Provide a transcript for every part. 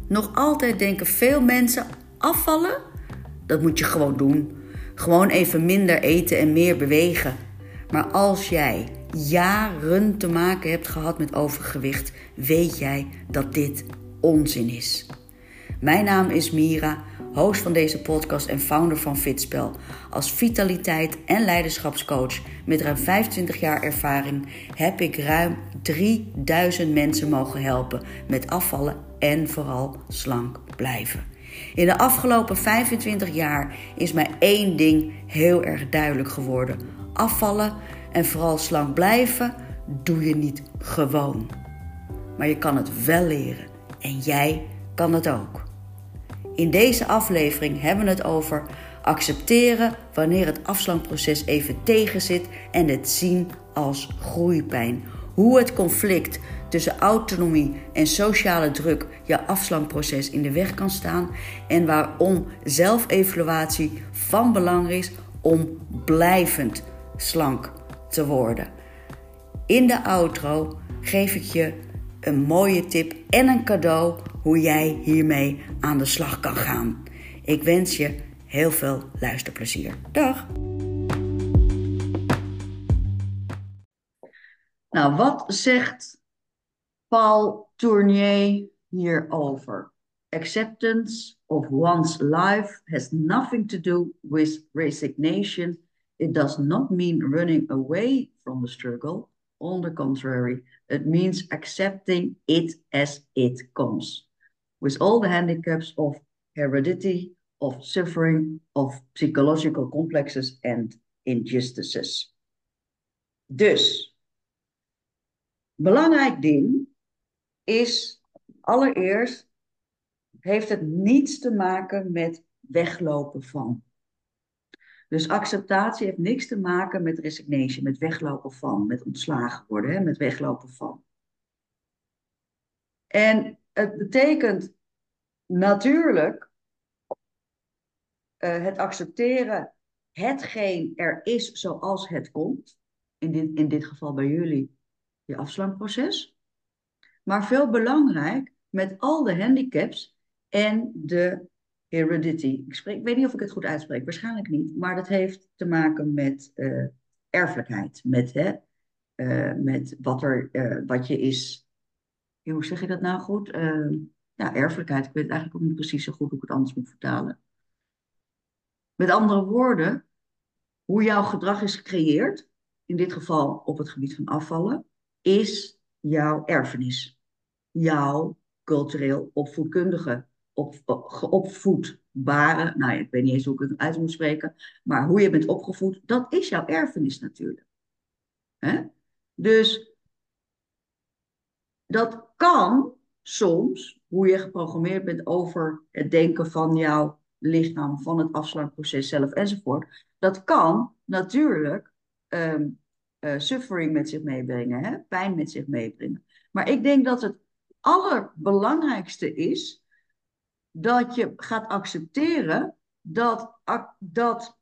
Nog altijd denken veel mensen: afvallen? Dat moet je gewoon doen. Gewoon even minder eten en meer bewegen. Maar als jij jaren te maken hebt gehad met overgewicht, weet jij dat dit onzin is. Mijn naam is Mira, host van deze podcast en founder van Fitspel. Als vitaliteit- en leiderschapscoach met ruim 25 jaar ervaring heb ik ruim 3000 mensen mogen helpen met afvallen en vooral slank blijven. In de afgelopen 25 jaar is mij één ding heel erg duidelijk geworden. Afvallen en vooral slank blijven doe je niet gewoon. Maar je kan het wel leren en jij kan het ook. In deze aflevering hebben we het over accepteren wanneer het afslankproces even tegenzit en het zien als groeipijn. Hoe het conflict tussen autonomie en sociale druk je afslankproces in de weg kan staan en waarom zelfevaluatie van belang is om blijvend slank te worden. In de outro geef ik je een mooie tip en een cadeau hoe jij hiermee aan de slag kan gaan. Ik wens je heel veel luisterplezier. Dag! Nou, wat zegt Paul Tournier hierover? Acceptance of one's life has nothing to do with resignation. It does not mean running away from the struggle. On the contrary, it means accepting it as it comes, with all the handicaps of heredity, of suffering, of psychological complexes and injustices. Dus, belangrijk ding is allereerst, heeft het niets te maken met weglopen van. Dus acceptatie heeft niks te maken met resignation, met weglopen van, met ontslagen worden, hè, met weglopen van. En het betekent natuurlijk het accepteren, hetgeen er is zoals het komt. In dit geval bij jullie, je afslankproces. Maar veel belangrijk, met al de handicaps en de heredity. Ik weet niet of ik het goed uitspreek, waarschijnlijk niet. Maar dat heeft te maken met erfelijkheid. Met wat je is. Hoe zeg je dat nou goed? Ja, erfelijkheid. Ik weet eigenlijk ook niet precies zo goed hoe ik het anders moet vertalen. Met andere woorden, hoe jouw gedrag is gecreëerd, in dit geval op het gebied van afvallen, is jouw erfenis. Jouw cultureel opvoedkundige, geopvoedbare, nou ik weet niet eens hoe ik het uit moet spreken, maar hoe je bent opgevoed, dat is jouw erfenis natuurlijk. Hè? Dus dat kan soms, hoe je geprogrammeerd bent over het denken van jouw lichaam, van het afslankproces zelf enzovoort, dat kan natuurlijk suffering met zich meebrengen, hè? Pijn met zich meebrengen. Maar ik denk dat het allerbelangrijkste is dat je gaat accepteren dat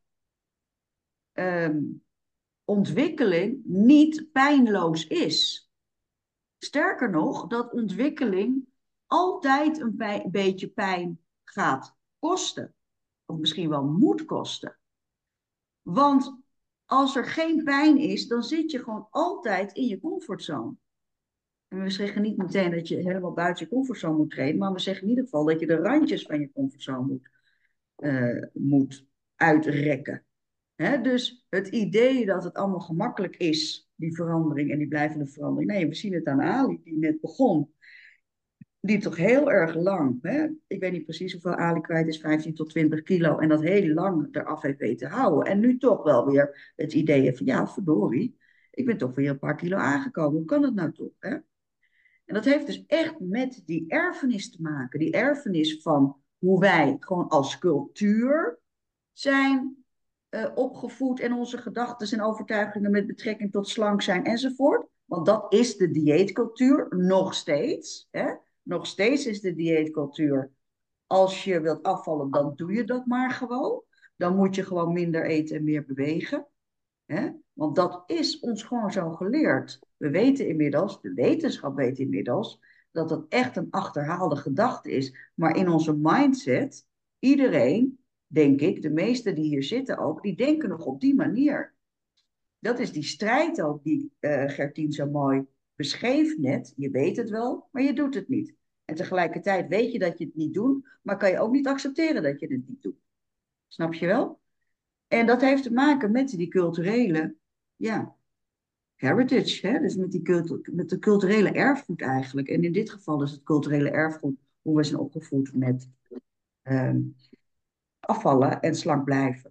ontwikkeling niet pijnloos is. Sterker nog, dat ontwikkeling altijd een beetje pijn gaat kosten. Of misschien wel moet kosten. Want als er geen pijn is, dan zit je gewoon altijd in je comfortzone. En we zeggen niet meteen dat je helemaal buiten je comfortzone moet treden, maar we zeggen in ieder geval dat je de randjes van je comfortzone moet uitrekken. Dus het idee dat het allemaal gemakkelijk is, die verandering en die blijvende verandering. Nee, we zien het aan Ali, die net begon. Die toch heel erg lang, ik weet niet precies hoeveel Ali kwijt is, 15 tot 20 kilo. En dat heel lang eraf heeft weten houden. En nu toch wel weer het idee van, ja, verdorie, ik ben toch weer een paar kilo aangekomen. Hoe kan dat nou toch? Hè? En dat heeft dus echt met die erfenis te maken. Die erfenis van hoe wij gewoon als cultuur zijn opgevoed en onze gedachten en overtuigingen met betrekking tot slank zijn enzovoort. Want dat is de dieetcultuur nog steeds. Hè? Nog steeds is de dieetcultuur. Als je wilt afvallen, dan doe je dat maar gewoon. Dan moet je gewoon minder eten en meer bewegen. Hè? Want dat is ons gewoon zo geleerd. We weten inmiddels, de wetenschap weet inmiddels, dat dat echt een achterhaalde gedachte is. Maar in onze mindset, iedereen, denk ik, de meesten die hier zitten ook, die denken nog op die manier. Dat is die strijd ook die Gertien zo mooi beschreef net. Je weet het wel, maar je doet het niet. En tegelijkertijd weet je dat je het niet doet, maar kan je ook niet accepteren dat je het niet doet. Snap je wel? En dat heeft te maken met die culturele, ja, heritage. Hè? Dus met de culturele erfgoed eigenlijk. En in dit geval is het culturele erfgoed hoe we zijn opgevoed met ehm, afvallen en slank blijven.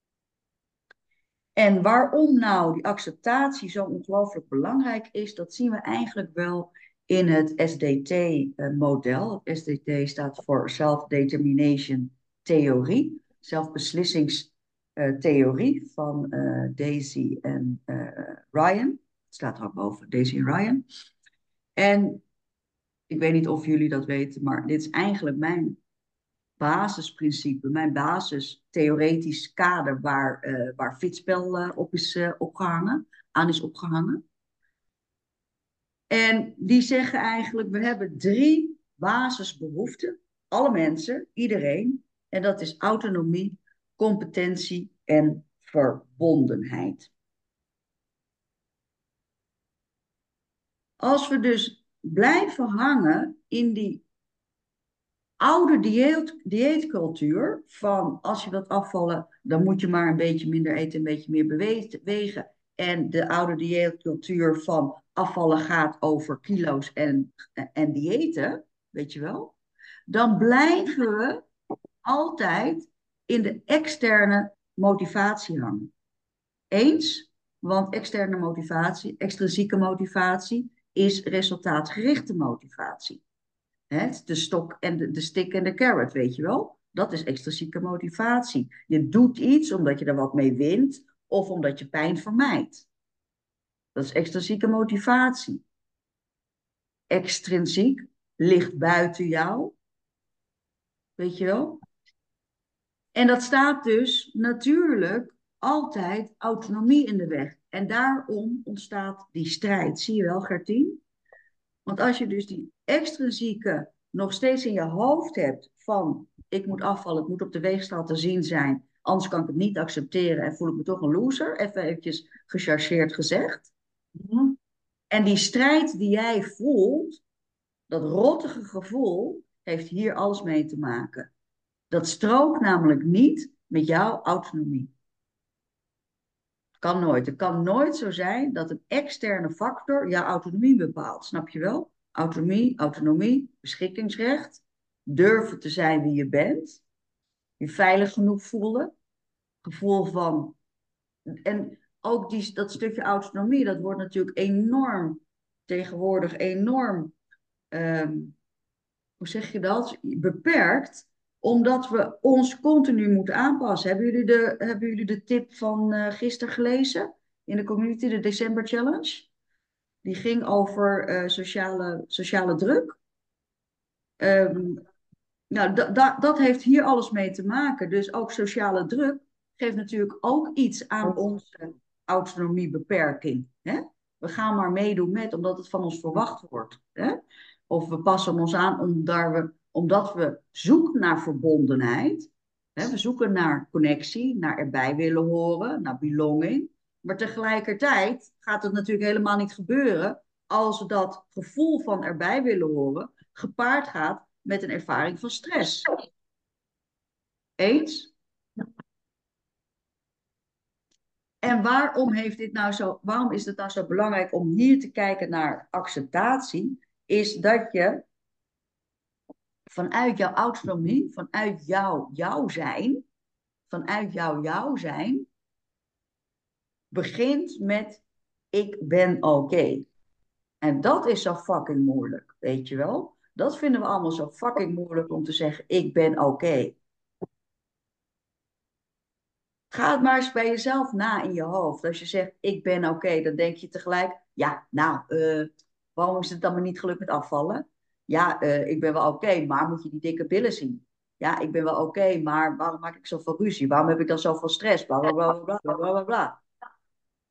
En waarom nou die acceptatie zo ongelooflijk belangrijk is, dat zien we eigenlijk wel in het SDT-model. Het SDT staat voor Self-Determination Theorie, zelfbeslissingstheorie van Daisy en Ryan. Het staat er ook boven, Daisy en Ryan. En ik weet niet of jullie dat weten, maar dit is eigenlijk mijn basisprincipe, mijn basistheoretisch kader waar Fitspel op is opgehangen, aan is opgehangen. En die zeggen eigenlijk, we hebben 3 basisbehoeften, alle mensen, iedereen, en dat is autonomie, competentie en verbondenheid. Als we dus blijven hangen in die oude dieetcultuur van als je wilt afvallen, dan moet je maar een beetje minder eten, een beetje meer bewegen. En de oude dieetcultuur van afvallen gaat over kilo's en diëten, weet je wel. Dan blijven we altijd in de externe motivatie hangen. Eens, want externe motivatie, extrinsieke motivatie is resultaatgerichte motivatie. Hè, de stok en de stick en de carrot, weet je wel? Dat is extrinsieke motivatie. Je doet iets omdat je er wat mee wint of omdat je pijn vermijdt. Dat is extrinsieke motivatie. Extrinsiek ligt buiten jou, weet je wel? En dat staat dus natuurlijk altijd autonomie in de weg. En daarom ontstaat die strijd. Zie je wel, Gertien? Want als je dus die extrinsieke nog steeds in je hoofd hebt van ik moet afvallen, het moet op de weegschaal te zien zijn, anders kan ik het niet accepteren en voel ik me toch een loser, even eventjes gechargeerd gezegd. En die strijd die jij voelt, dat rottige gevoel, heeft hier alles mee te maken. Dat strookt namelijk niet met jouw autonomie. Kan nooit. Het kan nooit zo zijn dat een externe factor jouw autonomie bepaalt. Snap je wel? Autonomie, beschikkingsrecht, durven te zijn wie je bent, je veilig genoeg voelen, gevoel van. En ook dat stukje autonomie, dat wordt natuurlijk enorm, tegenwoordig enorm, hoe zeg je dat? Beperkt, omdat we ons continu moeten aanpassen. Hebben jullie de tip van gisteren gelezen in de community, de December Challenge? Die ging over sociale druk. Nou, dat heeft hier alles mee te maken. Dus ook sociale druk geeft natuurlijk ook iets aan onze autonomiebeperking. Hè? We gaan maar meedoen met, omdat het van ons verwacht wordt. Hè? Of we passen ons aan omdat we zoeken naar verbondenheid. Hè? We zoeken naar connectie, naar erbij willen horen, naar belonging. Maar tegelijkertijd gaat het natuurlijk helemaal niet gebeuren als dat gevoel van erbij willen horen gepaard gaat met een ervaring van stress. Eens? En waarom is het nou zo belangrijk om hier te kijken naar acceptatie? Is dat je vanuit jouw autonomie, vanuit jouw zijn, begint met ik ben oké. En dat is zo fucking moeilijk, weet je wel? Dat vinden we allemaal zo fucking moeilijk om te zeggen ik ben oké. Ga het maar eens bij jezelf na in je hoofd. Als je zegt, ik ben oké, dan denk je tegelijk, ja, nou, waarom is het dan maar niet gelukt met afvallen? Ja, ik ben wel oké, maar moet je die dikke billen zien? Ja, ik ben wel oké, maar waarom maak ik zoveel ruzie? Waarom heb ik dan zoveel stress? Bla, bla, bla, bla, bla, bla, bla, bla.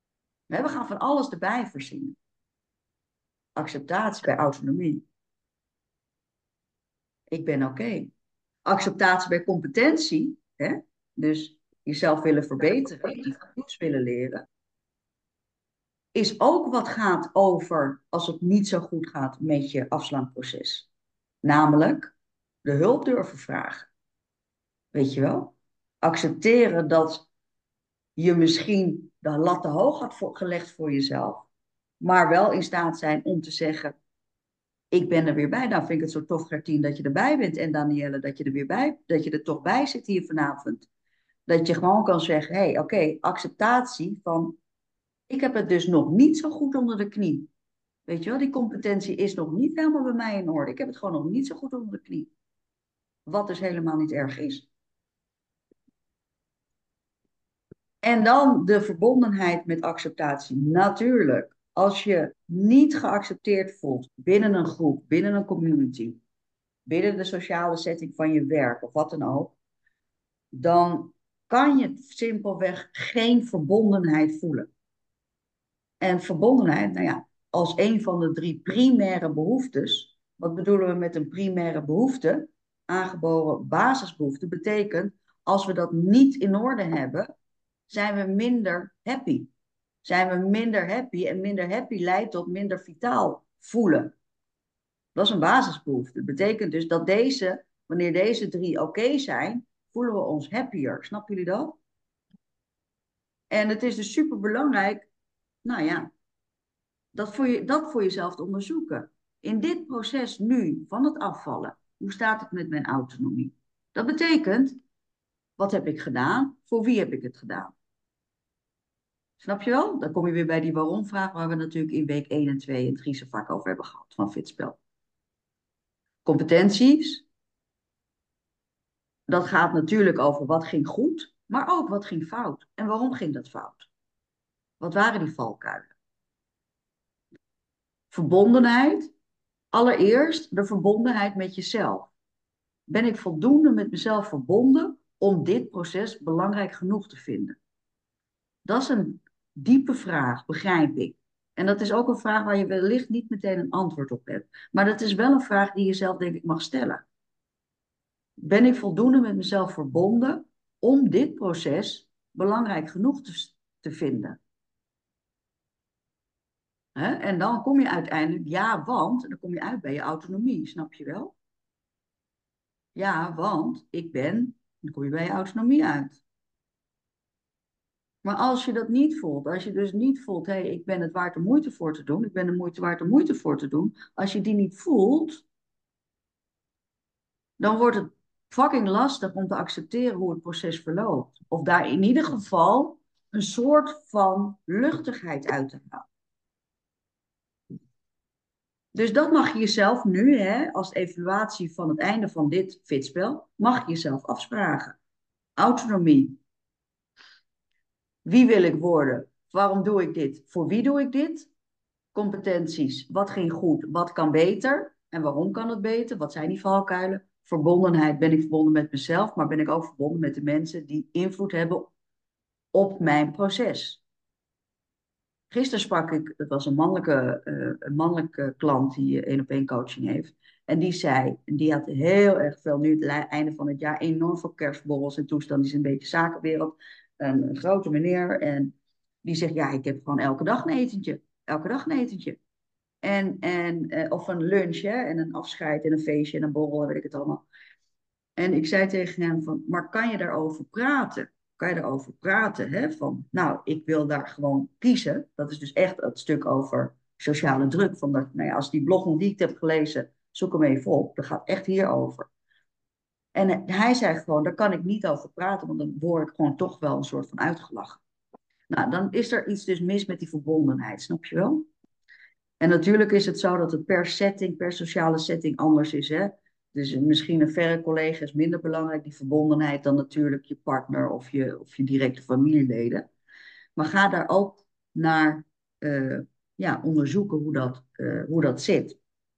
We gaan van alles erbij verzinnen. Acceptatie bij autonomie. Ik ben oké. Acceptatie bij competentie, hè? Dus jezelf willen verbeteren, iets nieuws willen leren, is ook wat gaat over als het niet zo goed gaat met je afslankproces. Namelijk de hulp durven vragen. Weet je wel? Accepteren dat je misschien de lat te hoog had gelegd voor jezelf, maar wel in staat zijn om te zeggen: ik ben er weer bij. Dan vind ik het zo tof, Gertien, dat je erbij bent. En Danielle, dat je er weer bij, dat je er toch bij zit hier vanavond. Dat je gewoon kan zeggen: hé, oké, acceptatie van, ik heb het dus nog niet zo goed onder de knie. Weet je wel, die competentie is nog niet helemaal bij mij in orde. Ik heb het gewoon nog niet zo goed onder de knie. Wat dus helemaal niet erg is. En dan de verbondenheid met acceptatie. Natuurlijk, als je niet geaccepteerd voelt binnen een groep, binnen een community, binnen de sociale setting van je werk of wat dan ook, dan kan je simpelweg geen verbondenheid voelen. En verbondenheid, nou ja, als een van de 3 primaire behoeftes. Wat bedoelen we met een primaire behoefte? Aangeboren basisbehoefte betekent, als we dat niet in orde hebben, zijn we minder happy. Zijn we minder happy en minder happy leidt tot minder vitaal voelen. Dat is een basisbehoefte. Dat betekent dus dat wanneer deze 3 oké zijn, voelen we ons happier. Snappen jullie dat? En het is dus super belangrijk, nou ja, dat voor jezelf te onderzoeken. In dit proces nu van het afvallen, hoe staat het met mijn autonomie? Dat betekent, wat heb ik gedaan? Voor wie heb ik het gedaan? Snap je wel? Dan kom je weer bij die waarom-vraag, waar we natuurlijk in week 1 en 2 en 3 zo vaak over hebben gehad van Fitspel. Competenties, dat gaat natuurlijk over wat ging goed, maar ook wat ging fout. En waarom ging dat fout? Wat waren die valkuilen? Verbondenheid, allereerst de verbondenheid met jezelf. Ben ik voldoende met mezelf verbonden om dit proces belangrijk genoeg te vinden? Dat is een diepe vraag, begrijp ik. En dat is ook een vraag waar je wellicht niet meteen een antwoord op hebt. Maar dat is wel een vraag die je zelf, denk ik, mag stellen. Ben ik voldoende met mezelf verbonden om dit proces belangrijk genoeg te vinden? En dan kom je uiteindelijk, ja, want, en dan kom je uit bij je autonomie, snap je wel? Ja, want ik ben, dan kom je bij je autonomie uit. Maar als je dat niet voelt, als je dus niet voelt, hé, ik ben het waard de moeite voor te doen, ik ben de moeite waard de moeite voor te doen, als je die niet voelt, dan wordt het fucking lastig om te accepteren hoe het proces verloopt. Of daar in ieder geval een soort van luchtigheid uit te halen. Dus dat mag je jezelf nu, als evaluatie van het einde van dit fitspel, mag je jezelf afvragen. Autonomie. Wie wil ik worden? Waarom doe ik dit? Voor wie doe ik dit? Competenties. Wat ging goed? Wat kan beter? En waarom kan het beter? Wat zijn die valkuilen? Verbondenheid. Ben ik verbonden met mezelf, maar ben ik ook verbonden met de mensen die invloed hebben op mijn proces? Gisteren sprak ik, dat was een mannelijke klant die 1-op-1 coaching heeft. En die zei, en die had heel erg veel, nu het einde van het jaar, enorm veel kerstborrels en toestanden. Die is een beetje zakenwereld. Een grote meneer. En die zegt, ja, ik heb gewoon elke dag een etentje. Elke dag een etentje. Of een lunch, hè, en een afscheid en een feestje en een borrel, en weet ik het allemaal. En ik zei tegen hem van, maar kan je daarover praten? Kan je daarover praten? Hè? Van, nou, ik wil daar gewoon kiezen. Dat is dus echt het stuk over sociale druk. Van dat, nou ja, als die blog nog die ik heb gelezen, zoek hem even op. Dat gaat echt hierover. En hij zei gewoon, daar kan ik niet over praten, want dan word ik gewoon toch wel een soort van uitgelachen. Nou, dan is er iets dus mis met die verbondenheid, snap je wel? En natuurlijk is het zo dat het per setting, per sociale setting anders is. Hè? Dus misschien een verre collega is minder belangrijk, die verbondenheid, dan natuurlijk je partner of je directe familieleden. Maar ga daar ook naar ja, onderzoeken hoe dat zit.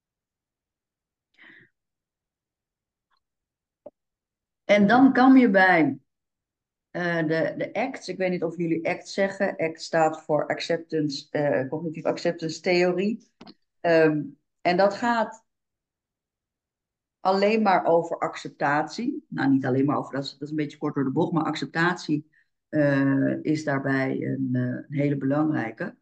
En dan kom je bij de ACT. Ik weet niet of jullie ACT zeggen. ACT staat voor Acceptance, Cognitive Acceptance Theorie. En dat gaat alleen maar over acceptatie. Nou, niet alleen maar over, dat is een beetje kort door de bocht, maar acceptatie is daarbij een hele belangrijke.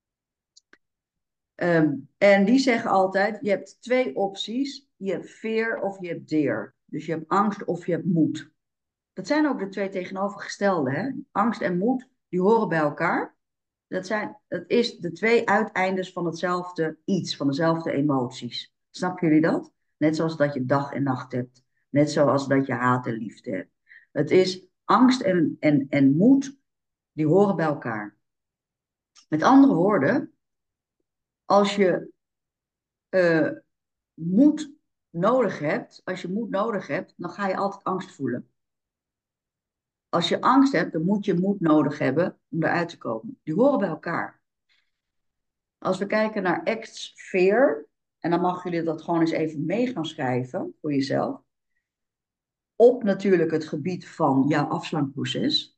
En die zeggen altijd, je hebt twee opties. Je hebt fear of je hebt dare. Dus je hebt angst of je hebt moed. Dat zijn ook de twee tegenovergestelde. Hè? Angst en moed, die horen bij elkaar. Dat is de twee uiteindes van hetzelfde iets, van dezelfde emoties. Snappen jullie dat? Net zoals dat je dag en nacht hebt. Net zoals dat je haat en liefde hebt. Het is angst en moed, die horen bij elkaar. Met andere woorden, als je eh, moed nodig hebt, als je moed nodig hebt, dan ga je altijd angst voelen. Als je angst hebt, dan moet je moed nodig hebben om eruit te komen. Die horen bij elkaar. Als we kijken naar act fear, en dan mag jullie dat gewoon eens even mee gaan schrijven voor jezelf. Op natuurlijk het gebied van jouw afslankproces.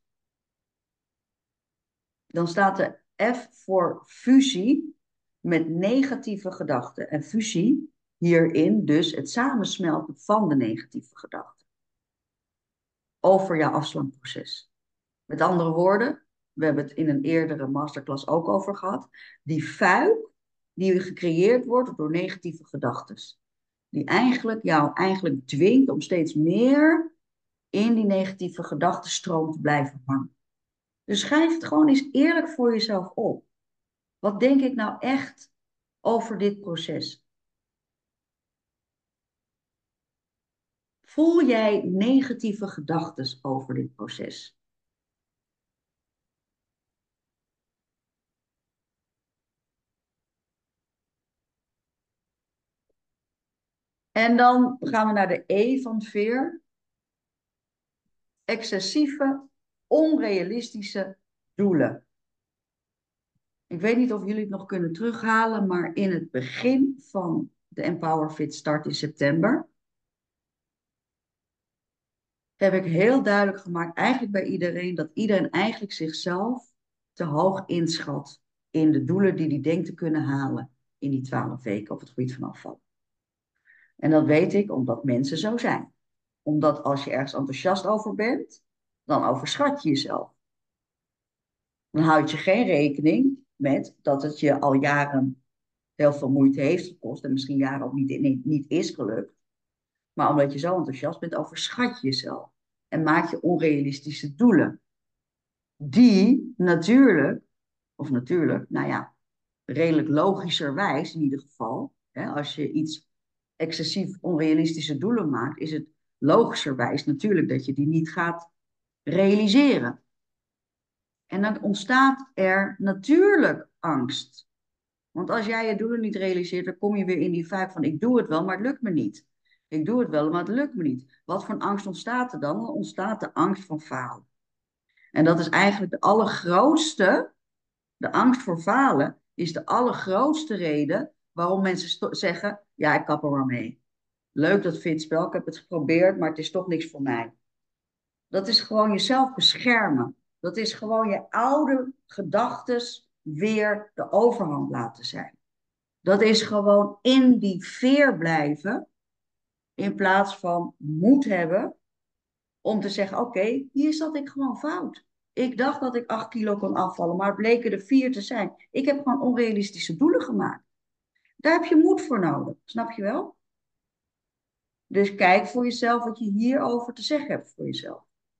Dan staat de F voor fusie met negatieve gedachten. En fusie hierin dus het samensmelten van de negatieve gedachten. Over jouw afslankproces. Met andere woorden, we hebben het in een eerdere masterclass ook over gehad. Die fuik die gecreëerd wordt door negatieve gedachten. Die jou eigenlijk dwingt om steeds meer in die negatieve gedachtenstroom te blijven hangen. Dus schrijf het gewoon eens eerlijk voor jezelf op. Wat denk ik nou echt over dit proces? Voel jij negatieve gedachten over dit proces? En dan gaan we naar de E van veer. Excessieve, onrealistische doelen. Ik weet niet of jullie het nog kunnen terughalen, maar in het begin van de Empower Fit Start in september heb ik heel duidelijk gemaakt, eigenlijk bij iedereen, dat iedereen eigenlijk zichzelf te hoog inschat in de doelen die hij denkt te kunnen halen in die 12 weken op het gebied van afvallen. En dat weet ik omdat mensen zo zijn. Omdat als je ergens enthousiast over bent, dan overschat je jezelf. Dan houd je geen rekening met dat het je al jaren heel veel moeite heeft gekost en misschien jaren ook niet is gelukt. Maar omdat je zo enthousiast bent, overschat je jezelf. En maak je onrealistische doelen. Die natuurlijk, nou ja, redelijk logischerwijs in ieder geval. Hè, als je iets excessief onrealistische doelen maakt, is het logischerwijs natuurlijk dat je die niet gaat realiseren. En dan ontstaat er natuurlijk angst. Want als jij je doelen niet realiseert, dan kom je weer in die vibe van ik doe het wel, maar het lukt me niet. Ik doe het wel, maar het lukt me niet. Wat voor een angst ontstaat er dan? Dan ontstaat de angst van falen. En dat is eigenlijk de angst voor falen is de allergrootste reden waarom mensen zeggen, ja, ik kap er maar mee. Leuk dat fitspel, ik heb het geprobeerd, maar het is toch niks voor mij. Dat is gewoon jezelf beschermen. Dat is gewoon je oude gedachtes weer de overhand laten zijn. Dat is gewoon in die veer blijven, in plaats van moed hebben om te zeggen, oké, hier zat ik gewoon fout. Ik dacht dat ik 8 kilo kon afvallen, maar het bleken er 4 te zijn. Ik heb gewoon onrealistische doelen gemaakt. Daar heb je moed voor nodig, snap je wel? Dus kijk voor jezelf wat je hierover te zeggen hebt voor jezelf.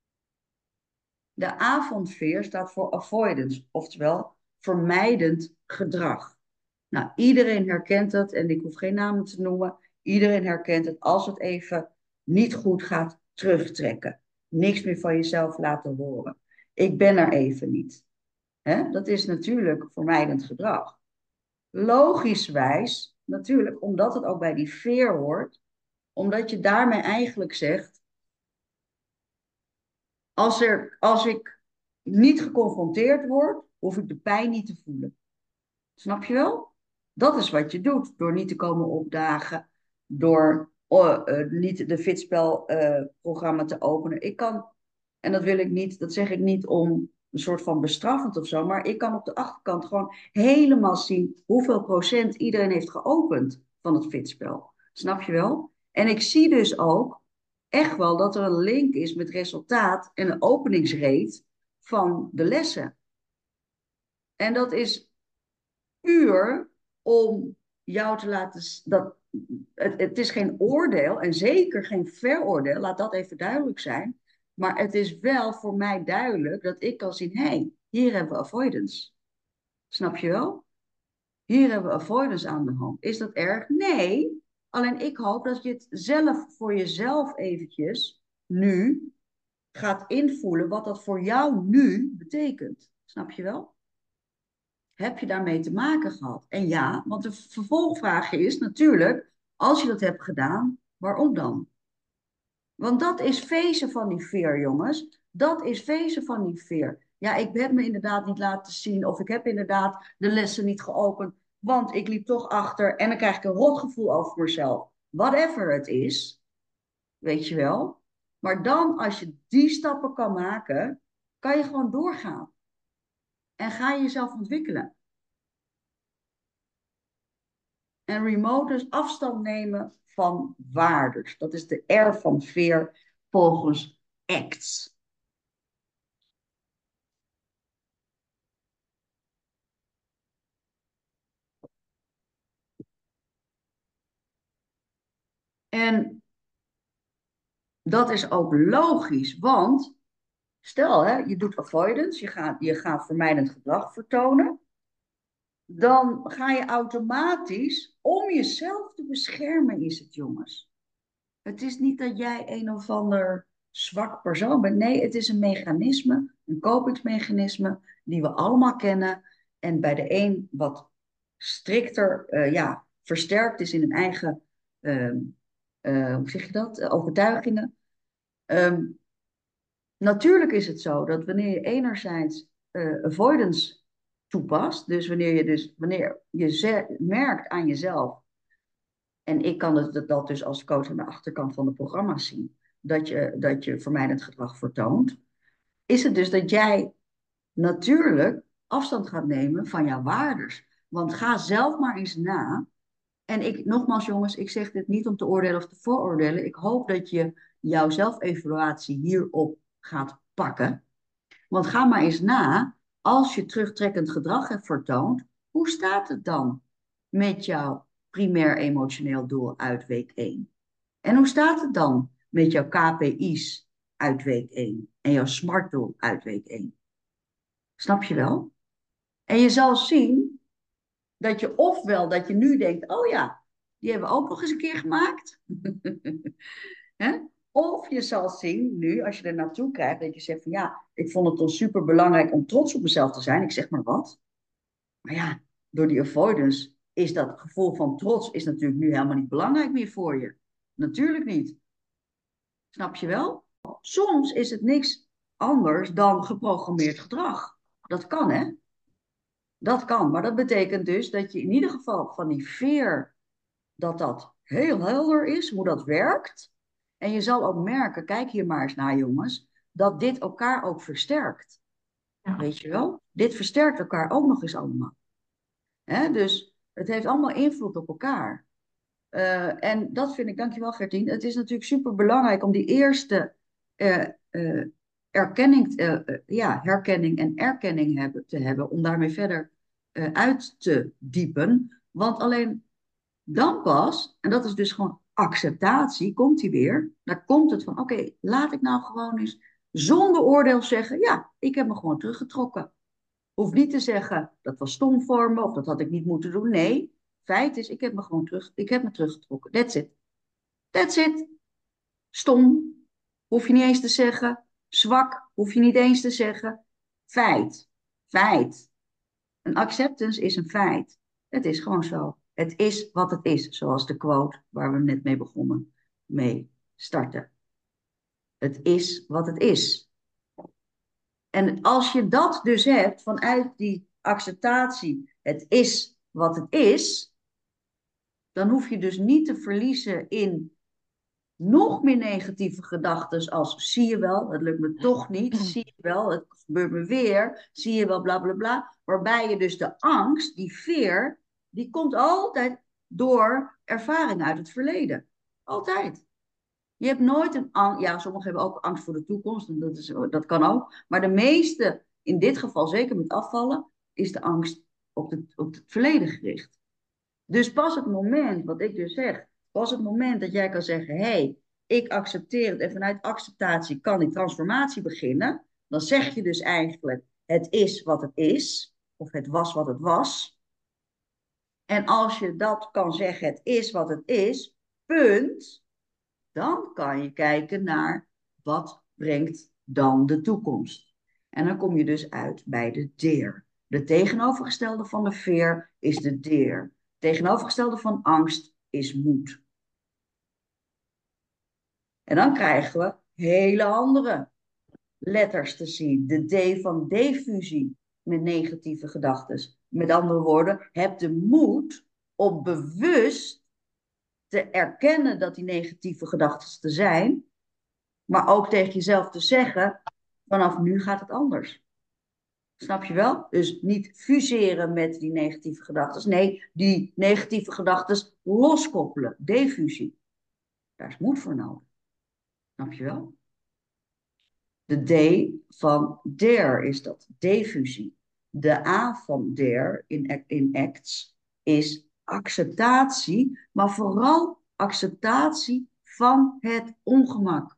De avondveer staat voor avoidance, oftewel vermijdend gedrag. Nou, iedereen herkent het en ik hoef geen namen te noemen. Iedereen herkent het als het even niet goed gaat terugtrekken. Niks meer van jezelf laten horen. Ik ben er even niet. Dat is natuurlijk vermijdend gedrag. Logischwijs, natuurlijk, omdat het ook bij die veer hoort, omdat je daarmee eigenlijk zegt, als ik niet geconfronteerd word, hoef ik de pijn niet te voelen. Snap je wel? Dat is wat je doet door niet te komen opdagen, door niet de fitspelprogramma te openen. Ik kan, en dat wil ik niet, dat zeg ik niet om een soort van bestraffend of zo, maar ik kan op de achterkant gewoon helemaal zien hoeveel procent iedereen heeft geopend van het fitspel. Snap je wel? En ik zie dus ook echt wel dat er een link is met resultaat en een openingsrate van de lessen. En dat is puur om jou te laten... Het is geen oordeel en zeker geen veroordeel, laat dat even duidelijk zijn. Maar het is wel voor mij duidelijk dat ik kan zien, hé, hey, hier hebben we avoidance. Snap je wel? Hier hebben we avoidance aan de hand. Is dat erg? Nee. Alleen ik hoop dat je het zelf voor jezelf eventjes nu gaat invoelen wat dat voor jou nu betekent. Snap je wel? Heb je daarmee te maken gehad? En ja, want de vervolgvraag is natuurlijk, als je dat hebt gedaan, waarom dan? Want dat is feesten van die veer, jongens. Dat is feesten van die veer. Ja, ik heb me inderdaad niet laten zien of ik heb inderdaad de lessen niet geopend, want ik liep toch achter en dan krijg ik een rotgevoel over mezelf. Whatever het is, weet je wel. Maar dan, als je die stappen kan maken, kan je gewoon doorgaan. En ga je jezelf ontwikkelen. En remote dus afstand nemen van waardes. Dat is de R van veer volgens ACTS. En dat is ook logisch, want stel, hè, je doet avoidance, je gaat vermijdend gedrag vertonen, dan ga je automatisch, om jezelf te beschermen, is het, jongens. Het is niet dat jij een of ander zwak persoon bent. Nee, het is een mechanisme, een kopingsmechanisme, die we allemaal kennen. En bij de een wat strikter, ja, versterkt is in een eigen, uh, hoe zeg je dat, overtuigingen. Um, Natuurlijk is het zo dat wanneer je enerzijds avoidance toepast, dus wanneer je merkt aan jezelf, en ik kan dat dus als coach aan de achterkant van de programma's zien, dat je vermijdend gedrag vertoont, is het dus dat jij natuurlijk afstand gaat nemen van jouw waardes. Want ga zelf maar eens na. En ik, nogmaals jongens, ik zeg dit niet om te oordelen of te vooroordelen. Ik hoop dat je jouw zelfevaluatie hierop gaat pakken. Want ga maar eens na, als je terugtrekkend gedrag hebt vertoond, hoe staat het dan met jouw primair emotioneel doel uit week 1? En hoe staat het dan met jouw KPI's uit week 1 en jouw smartdoel uit week 1? Snap je wel? En je zal zien dat je ofwel dat je nu denkt, oh ja, die hebben we ook nog eens een keer gemaakt. Hè? Of je zal zien, nu, als je er naartoe kijkt, dat je zegt van ja, ik vond het dan super belangrijk om trots op mezelf te zijn. Ik zeg maar wat. Maar ja, door die avoidance is dat gevoel van trots is natuurlijk nu helemaal niet belangrijk meer voor je. Natuurlijk niet. Snap je wel? Soms is het niks anders dan geprogrammeerd gedrag. Dat kan, hè? Dat kan. Maar dat betekent dus dat je in ieder geval van die veer, dat heel helder is, hoe dat werkt. En je zal ook merken, kijk hier maar eens naar jongens, dat dit elkaar ook versterkt. Ja. Weet je wel? Dit versterkt elkaar ook nog eens allemaal. Hè? Dus het heeft allemaal invloed op elkaar. En dat vind ik, dankjewel Gertien, het is natuurlijk super belangrijk om die eerste erkenning, ja, herkenning en erkenning te hebben, om daarmee verder uit te diepen. Want alleen dan pas, en dat is dus gewoon acceptatie, komt die weer. Daar komt het van, oké, laat ik nou gewoon eens zonder oordeel zeggen, ja, ik heb me gewoon teruggetrokken. Hoef niet te zeggen, dat was stom voor me, of dat had ik niet moeten doen. Nee, feit is, ik heb me teruggetrokken. That's it. That's it. Stom, hoef je niet eens te zeggen. Zwak, hoef je niet eens te zeggen. Feit. Feit. Een acceptance is een feit. Het is gewoon zo. Het is wat het is, zoals de quote waar we net mee begonnen, mee starten. Het is wat het is. En als je dat dus hebt vanuit die acceptatie, het is wat het is, dan hoef je dus niet te verliezen in nog meer negatieve gedachten als zie je wel, het lukt me toch niet, zie je wel, het gebeurt me weer, zie je wel, bla bla bla. Waarbij je dus de angst, die fear, die komt altijd door ervaring uit het verleden. Altijd. Je hebt nooit een angst. Ja, sommigen hebben ook angst voor de toekomst. En dat kan ook. Maar de meeste, in dit geval zeker met afvallen, is de angst op het verleden gericht. Dus pas het moment, wat ik dus zeg, pas het moment dat jij kan zeggen, hé, hey, ik accepteer het en vanuit acceptatie kan die transformatie beginnen, dan zeg je dus eigenlijk, het is wat het is, of het was wat het was. En als je dat kan zeggen, het is wat het is, punt, dan kan je kijken naar wat brengt dan de toekomst. En dan kom je dus uit bij de deer. De tegenovergestelde van de veer is de deer. Het tegenovergestelde van angst is moed. En dan krijgen we hele andere letters te zien. De D van diffusie met negatieve gedachten. Met andere woorden, heb de moed om bewust te erkennen dat die negatieve gedachten er zijn, maar ook tegen jezelf te zeggen, vanaf nu gaat het anders. Snap je wel? Dus niet fuseren met die negatieve gedachten. Nee, die negatieve gedachten loskoppelen. Diffusie. Daar is moed voor nodig. Snap je wel? De D van dare is dat. Diffusie. De A van dare in acts is acceptatie, maar vooral acceptatie van het ongemak.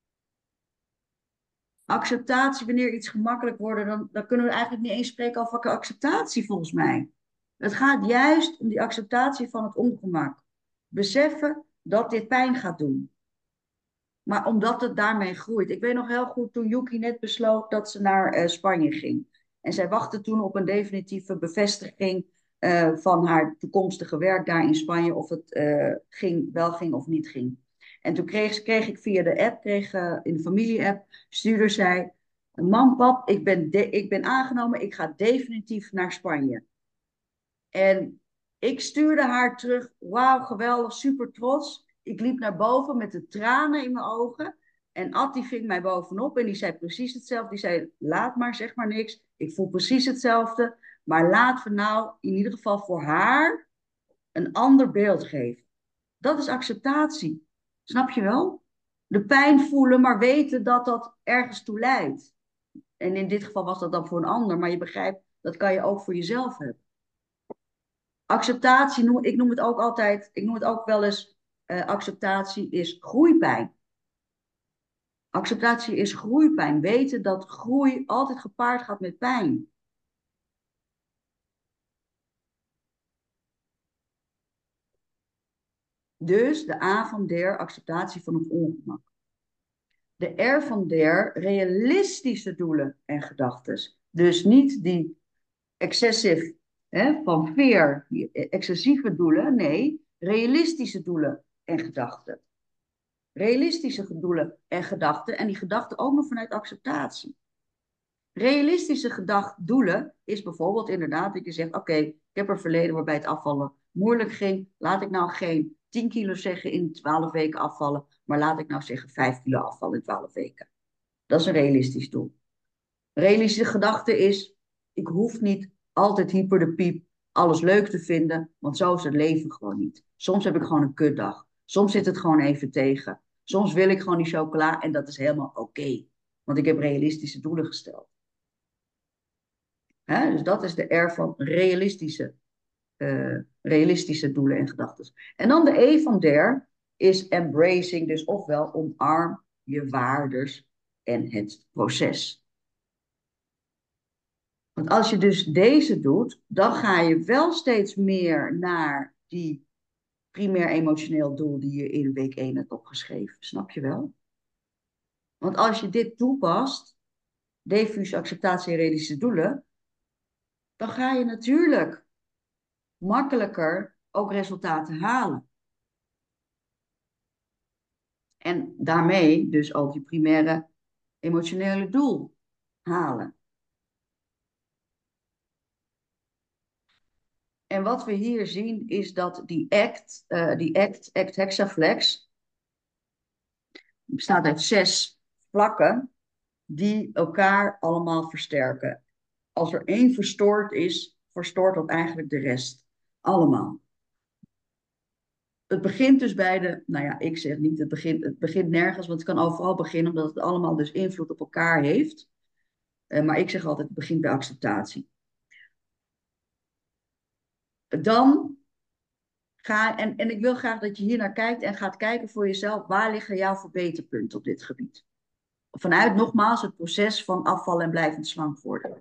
Acceptatie, wanneer iets gemakkelijk wordt, dan kunnen we eigenlijk niet eens spreken over acceptatie volgens mij. Het gaat juist om die acceptatie van het ongemak. Beseffen dat dit pijn gaat doen. Maar omdat het daarmee groeit. Ik weet nog heel goed toen Yuki net besloot dat ze naar Spanje ging. En zij wachtte toen op een definitieve bevestiging van haar toekomstige werk daar in Spanje. Of het wel ging of niet ging. En toen kreeg ik via de app, in de familie-app, stuurde zij: Mam, pap, ik ben aangenomen, ik ga definitief naar Spanje. En ik stuurde haar terug: wauw, geweldig, super trots. Ik liep naar boven met de tranen in mijn ogen. En Ad die ving mij bovenop en die zei precies hetzelfde. Die zei: laat maar, zeg maar niks. Ik voel precies hetzelfde. Maar laten we nou in ieder geval voor haar een ander beeld geven. Dat is acceptatie. Snap je wel? De pijn voelen, maar weten dat dat ergens toe leidt. En in dit geval was dat dan voor een ander. Maar je begrijpt, dat kan je ook voor jezelf hebben. Acceptatie, ik noem het ook altijd, ik noem het ook wel eens, acceptatie is groeipijn. Acceptatie is groeipijn. Weten dat groei altijd gepaard gaat met pijn. Dus de A van der, acceptatie van het ongemak. De R van der, realistische doelen en gedachten. Dus niet die excessive, van fear, die excessieve doelen. Nee, realistische doelen en gedachten. Realistische doelen en gedachten. En die gedachten ook nog vanuit acceptatie. Realistische doelen is bijvoorbeeld inderdaad dat je zegt: oké, ik heb een verleden waarbij het afvallen moeilijk ging. Laat ik nou geen 10 kilo zeggen in 12 weken afvallen, maar laat ik nou zeggen 5 kilo afvallen in 12 weken. Dat is een realistisch doel. Realistische gedachte is: ik hoef niet altijd hyper de piep alles leuk te vinden, want zo is het leven gewoon niet. Soms heb ik gewoon een kutdag. Soms zit het gewoon even tegen. Soms wil ik gewoon die chocola en dat is helemaal oké. Want ik heb realistische doelen gesteld. Dus dat is de R van realistische doelen en gedachten. En dan de E van der is embracing, dus ofwel omarm je waardes en het proces. Want als je dus deze doet, dan ga je wel steeds meer naar die primair emotioneel doel die je in week 1 hebt opgeschreven. Snap je wel? Want als je dit toepast, diffuus acceptatie en realistische doelen, dan ga je natuurlijk makkelijker ook resultaten halen. En daarmee dus ook je primaire emotionele doel halen. En wat we hier zien is dat die act hexaflex, bestaat uit 6 vlakken die elkaar allemaal versterken. Als er één verstoord is, verstoort dat eigenlijk de rest. Allemaal. Het begint dus bij nou ja, ik zeg niet, het begint nergens, want het kan overal beginnen, omdat het allemaal dus invloed op elkaar heeft. Maar ik zeg altijd, het begint bij acceptatie. Dan en ik wil graag dat je hier naar kijkt en gaat kijken voor jezelf, waar liggen jouw verbeterpunten op dit gebied? Vanuit nogmaals het proces van afvallen en blijvend slank worden.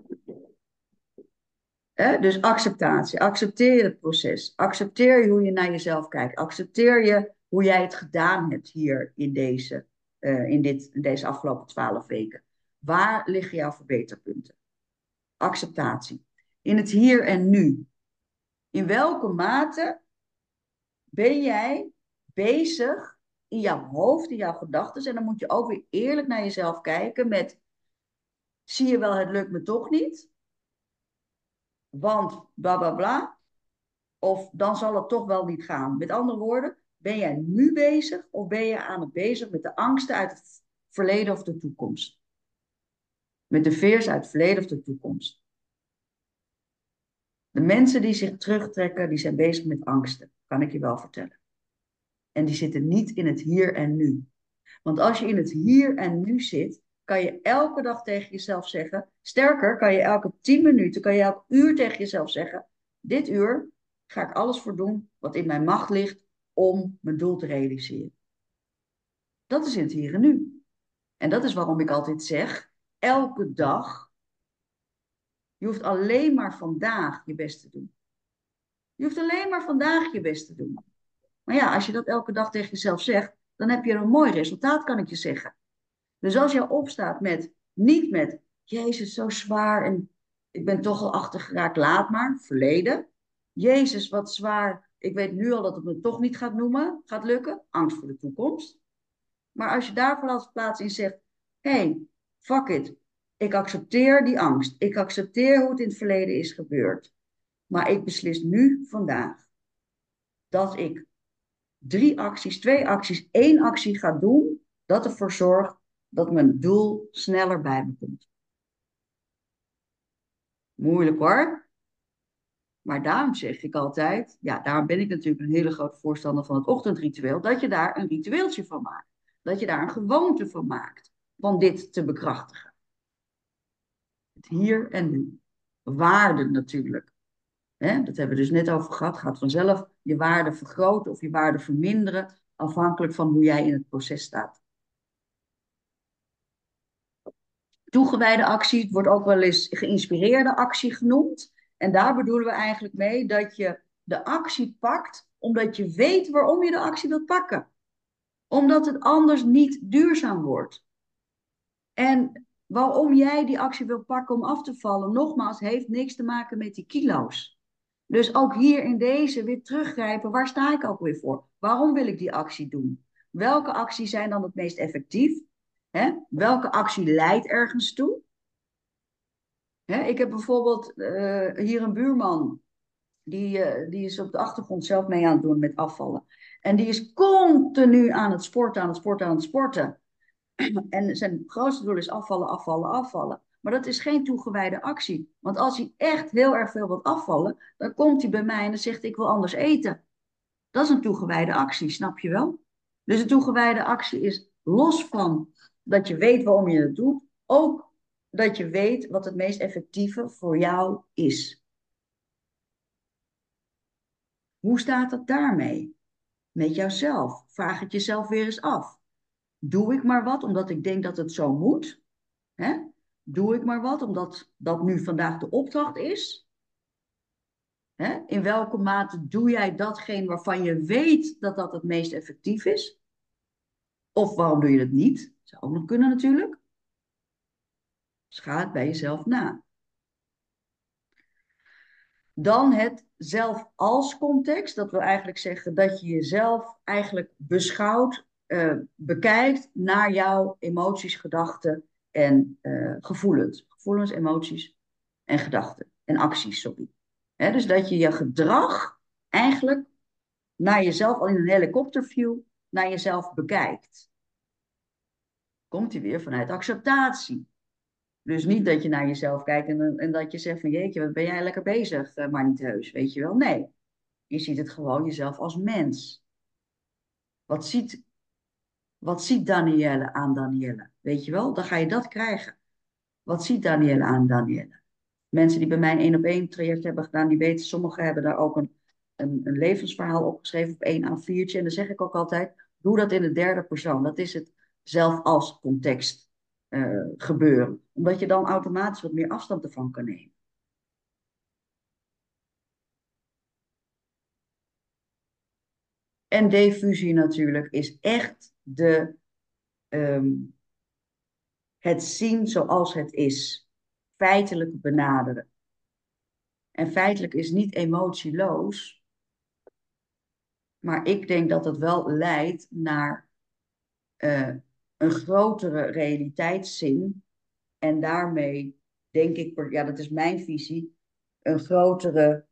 Dus acceptatie. Accepteer je het proces. Accepteer je hoe je naar jezelf kijkt. Accepteer je hoe jij het gedaan hebt hier in deze afgelopen 12 weken. Waar liggen jouw verbeterpunten? Acceptatie. In het hier en nu. In welke mate ben jij bezig in jouw hoofd, in jouw gedachten? En dan moet je ook weer eerlijk naar jezelf kijken met, zie je wel, het lukt me toch niet? Want bla bla bla. Of dan zal het toch wel niet gaan. Met andere woorden, ben jij nu bezig of ben je aan het bezig met de angsten uit het verleden of de toekomst? Met de fears uit het verleden of de toekomst? De mensen die zich terugtrekken, die zijn bezig met angsten, kan ik je wel vertellen. En die zitten niet in het hier en nu. Want als je in het hier en nu zit, kan je elke dag tegen jezelf zeggen, sterker, kan je elke 10 minuten, kan je elk uur tegen jezelf zeggen, dit uur ga ik alles voor doen wat in mijn macht ligt om mijn doel te realiseren. Dat is in het hier en nu. En dat is waarom ik altijd zeg, elke dag, je hoeft alleen maar vandaag je best te doen. Je hoeft alleen maar vandaag je best te doen. Maar ja, als je dat elke dag tegen jezelf zegt, dan heb je een mooi resultaat, kan ik je zeggen. Dus als je opstaat niet met, Jezus, zo zwaar en ik ben toch al achtergeraakt, laat maar, verleden. Jezus, wat zwaar, ik weet nu al dat het me toch niet gaat lukken, angst voor de toekomst. Maar als je daarvoor als plaats in zegt, hey, fuck it, ik accepteer die angst, ik accepteer hoe het in het verleden is gebeurd. Maar ik beslis nu, vandaag, dat ik 3 acties, 2 acties, 1 actie ga doen, dat ervoor zorgt dat mijn doel sneller bij me komt. Moeilijk hoor. Maar daarom zeg ik altijd, ja, daarom ben ik natuurlijk een hele grote voorstander van het ochtendritueel, dat je daar een ritueeltje van maakt. Dat je daar een gewoonte van maakt, van dit te bekrachtigen. Het hier en nu. Waarde natuurlijk. Dat hebben we dus net over gehad. Gaat vanzelf je waarde vergroten of je waarde verminderen, afhankelijk van hoe jij in het proces staat. Toegewijde actie, het wordt ook wel eens geïnspireerde actie genoemd. En daar bedoelen we eigenlijk mee dat je de actie pakt omdat je weet waarom je de actie wilt pakken. Omdat het anders niet duurzaam wordt. En waarom jij die actie wilt pakken om af te vallen, nogmaals, heeft niks te maken met die kilo's. Dus ook hier in deze weer teruggrijpen, waar sta ik ook weer voor? Waarom wil ik die actie doen? Welke acties zijn dan het meest effectief? Welke actie leidt ergens toe? Ik heb bijvoorbeeld hier een buurman, die is op de achtergrond zelf mee aan het doen met afvallen. En die is continu aan het sporten, aan het sporten, aan het sporten. En zijn grootste doel is afvallen, afvallen, afvallen. Maar dat is geen toegewijde actie. Want als hij echt heel erg veel wilt afvallen, dan komt hij bij mij en dan zegt hij, ik wil anders eten. Dat is een toegewijde actie, snap je wel? Dus een toegewijde actie is los van dat je weet waarom je het doet, ook dat je weet wat het meest effectieve voor jou is. Hoe staat het daarmee? Met jouzelf. Vraag het jezelf weer eens af. Doe ik maar wat omdat ik denk dat het zo moet? Doe ik maar wat omdat dat nu vandaag de opdracht is? In welke mate doe jij datgene waarvan je weet dat dat het meest effectief is? Of waarom doe je het niet? Zou ook nog kunnen natuurlijk. Dus ga het bij jezelf na. Dan het zelf als context. Dat wil eigenlijk zeggen dat je jezelf eigenlijk beschouwt, bekijkt naar jouw emoties, gedachten en gevoelens. Gevoelens, emoties en gedachten. En acties, sorry. Dus dat je je gedrag eigenlijk naar jezelf, al in een helikopterview, naar jezelf bekijkt. Komt hij weer vanuit acceptatie. Dus niet dat je naar jezelf kijkt en dat je zegt van jeetje, wat ben jij lekker bezig, maar niet heus, weet je wel. Nee, je ziet het gewoon jezelf als mens. Wat ziet Danielle aan Danielle? Weet je wel, dan ga je dat krijgen. Wat ziet Danielle aan Danielle? Mensen die bij mij een 1-op-1 traject hebben gedaan, die weten, sommigen hebben daar ook een levensverhaal opgeschreven op 1 A4'tje. En dan zeg ik ook altijd, doe dat in de derde persoon. Dat is het zelf als context gebeuren. Omdat je dan automatisch wat meer afstand ervan kan nemen. En diffusie natuurlijk is echt het zien zoals het is. Feitelijk benaderen. En feitelijk is niet emotieloos. Maar ik denk dat het wel leidt naar een grotere realiteitszin. En daarmee denk ik, ja, dat is mijn visie, een grotere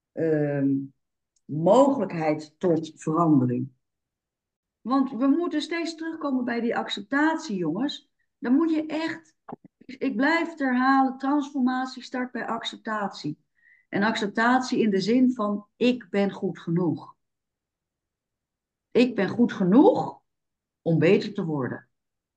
mogelijkheid tot verandering. Want we moeten steeds terugkomen bij die acceptatie, jongens. Dan moet je echt, ik blijf het herhalen, transformatie start bij acceptatie. En acceptatie in de zin van, ik ben goed genoeg. Ik ben goed genoeg om beter te worden.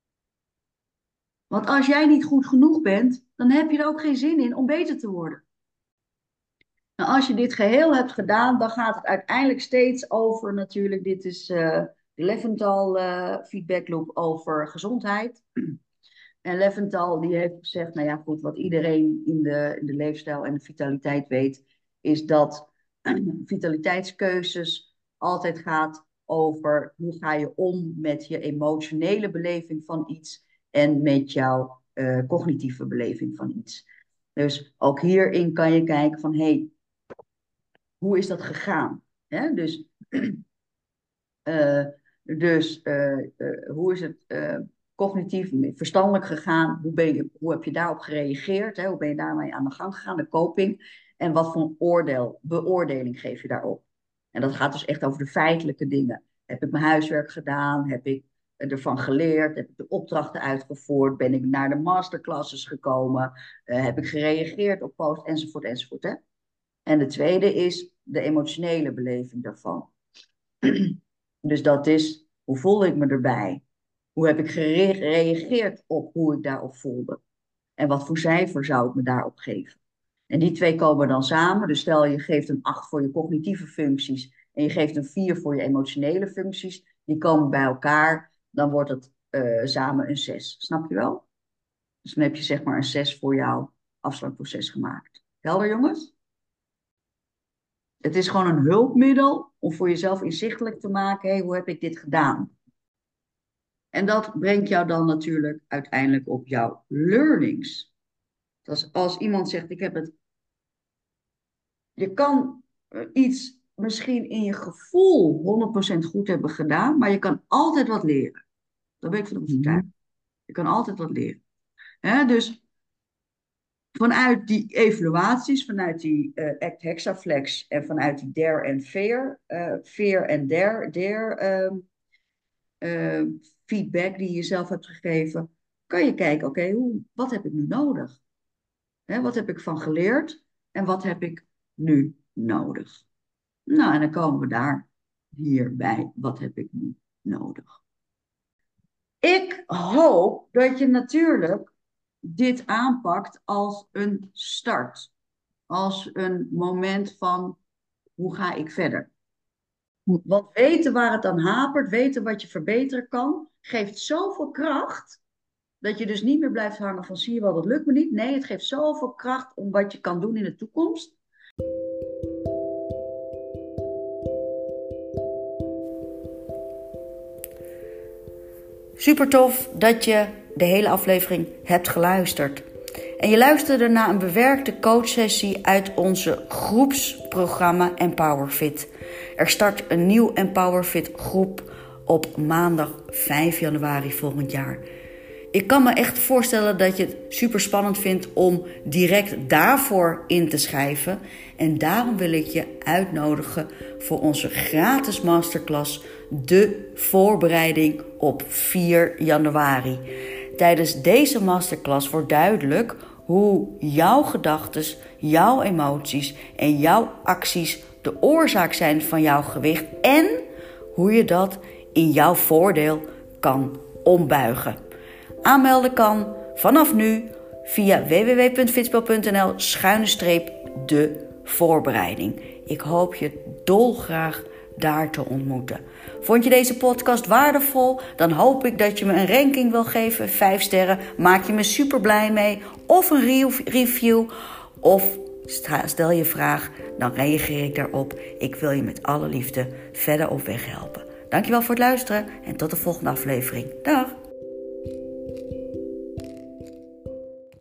Want als jij niet goed genoeg bent, dan heb je er ook geen zin in om beter te worden. Nou, als je dit geheel hebt gedaan, dan gaat het uiteindelijk steeds over, natuurlijk, dit is de Leventhal feedback loop over gezondheid. En Leventhal die heeft gezegd, nou ja goed, wat iedereen in de leefstijl en de vitaliteit weet, is dat vitaliteitskeuzes altijd gaat over hoe ga je om met je emotionele beleving van iets en met jouw cognitieve beleving van iets. Dus ook hierin kan je kijken van, hey, hoe is dat gegaan? Hè? Dus hoe is het cognitief, verstandelijk gegaan? Hoe heb je daarop gereageerd? Hè? Hoe ben je daarmee aan de gang gegaan, de coping? En wat voor een beoordeling geef je daarop? En dat gaat dus echt over de feitelijke dingen. Heb ik mijn huiswerk gedaan? Heb ik ervan geleerd? Heb ik de opdrachten uitgevoerd? Ben ik naar de masterclasses gekomen? Heb ik gereageerd op post? Enzovoort, enzovoort. Hè? En de tweede is de emotionele beleving daarvan. Dus dat is, hoe voelde ik me erbij? Hoe heb ik gereageerd op hoe ik daarop voelde? En wat voor cijfer zou ik me daarop geven? En die twee komen dan samen. Dus stel je geeft een 8 voor je cognitieve functies en je geeft een 4 voor je emotionele functies. Die komen bij elkaar, dan wordt het samen een 6. Snap je wel? Dus dan heb je zeg maar een 6 voor jouw afslankproces gemaakt. Helder, jongens? Het is gewoon een hulpmiddel om voor jezelf inzichtelijk te maken, hey, hoe heb ik dit gedaan? En dat brengt jou dan natuurlijk uiteindelijk op jouw learnings. Dus als iemand zegt, ik heb het... Je kan iets misschien in je gevoel 100% goed hebben gedaan, maar je kan altijd wat leren. Daar ben ik van overtuigd. Je kan altijd wat leren. Dus vanuit die evaluaties, vanuit die ACT Hexaflex en vanuit die Dare and Fear, Fear and Dare feedback die je jezelf hebt gegeven, kan je kijken, oké, wat heb ik nu nodig? Wat heb ik van geleerd en wat heb ik nu nodig? Nou, en dan komen we daar hierbij, wat heb ik nu nodig? Ik hoop dat je natuurlijk dit aanpakt als een start. Als een moment van, hoe ga ik verder? Want weten waar het aan hapert, weten wat je verbeteren kan, geeft zoveel kracht, dat je dus niet meer blijft hangen van, zie je wel, dat lukt me niet. Nee, het geeft zoveel kracht om wat je kan doen in de toekomst. Super tof dat je de hele aflevering hebt geluisterd. En je luisterde naar een bewerkte coachsessie uit onze groepsprogramma EmpowerFit. Er start een nieuw EmpowerFit groep op maandag 5 januari volgend jaar. Ik kan me echt voorstellen dat je het super spannend vindt om direct daarvoor in te schrijven. En daarom wil ik je uitnodigen voor onze gratis masterclass, de voorbereiding op 4 januari. Tijdens deze masterclass wordt duidelijk hoe jouw gedachten, jouw emoties en jouw acties de oorzaak zijn van jouw gewicht en hoe je dat in jouw voordeel kan ombuigen. Aanmelden kan vanaf nu via www.fitspel.nl/de voorbereiding. Ik hoop je dolgraag daar te ontmoeten. Vond je deze podcast waardevol? Dan hoop ik dat je me een ranking wil geven, 5 sterren. Maak je me super blij mee. Of een review. Of stel je vraag, dan reageer ik daarop. Ik wil je met alle liefde verder op weg helpen. Dankjewel voor het luisteren en tot de volgende aflevering. Dag!